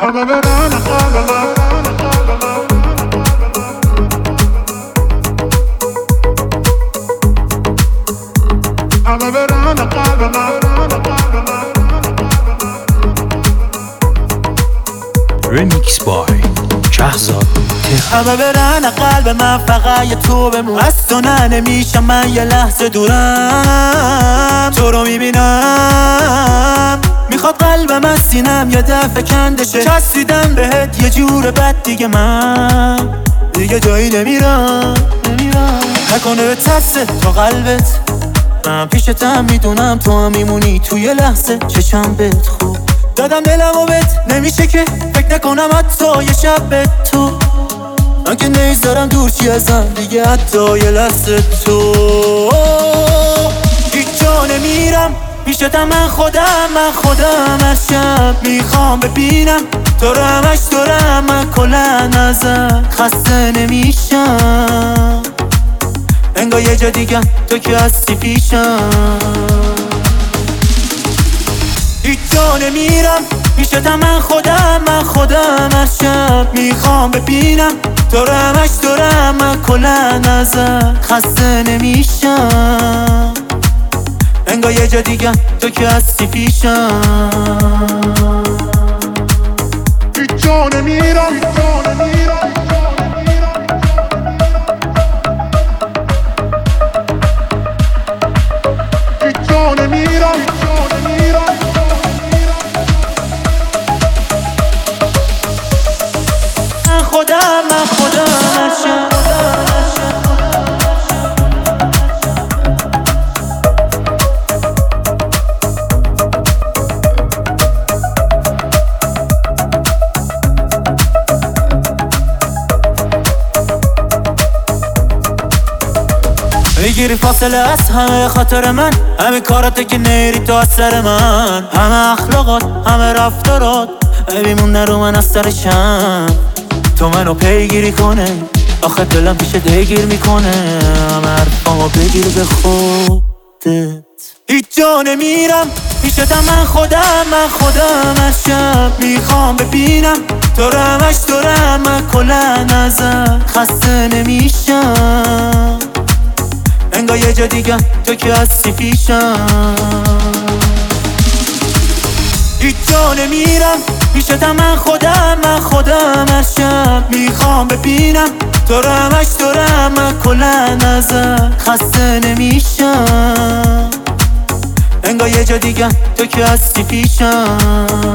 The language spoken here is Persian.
همه برن قلب من، همه برن قلب من. Remix by شهزاد. همه برن قلب من، فقط یه تو بمون. از تو نه نمیشم، من یه لحظه دورم، تو رو میبینم. میخواد قلبم از سینم یه دفعه کندشه، چسبیدم بهت یه جور بد دیگه، من دیگه جایی نمیرم. نکنه به ترسه تو قلبت، من پیشتم میدونم تو هم میمونی. توی لحظه چشم بهت خوب دادم دلمو بهت، نمیشه که فکر نکنم حتی یه شب به تو. من که نیزارم دور چی ازم دیگه، حتی یه لحظه تو. هیچ جا نمیرم پیشتم، من خودم از شب میخوام ببینم تو رو همش دورم. من کلن ازت خسته نمیشم، انگار یه جا دیگه تو که هستی پیشم. هیچ جا نمیرم پیشتم، من خودم از شب میخوام ببینم تو رو همش دورم. من کلن ازت خسته نمیشم، انگار یه جا دیگه تو که هستی پیشم. هیچ جا نمیرم، هیچ جا نمیرم. من خودم از شب میگیری فاصله از همه خاطر من، همه کاراته که نیری تو از سر من، همه اخلاقات همه رفتارات بیمونه رو من از سرشم. تو منو پیگیری کنه، آخه دلم پیش دیگیر میکنه، همه حرفامو بگیر به خودت. هیچ جا نمیرم پیشتم، من خودم از شب میخوام ببینم تو رو همش دورم. من کلن ازت خسته نمیشم، انگار یه جا دیگه تو که هستی پیشم. هیچ جا نمیرم پیشتم، من خودم از شب میخوام ببینم تو رو همش دورم. من کلن ازت خسته نمیشم، انگار یه جا دیگه تو که هستی پیشم.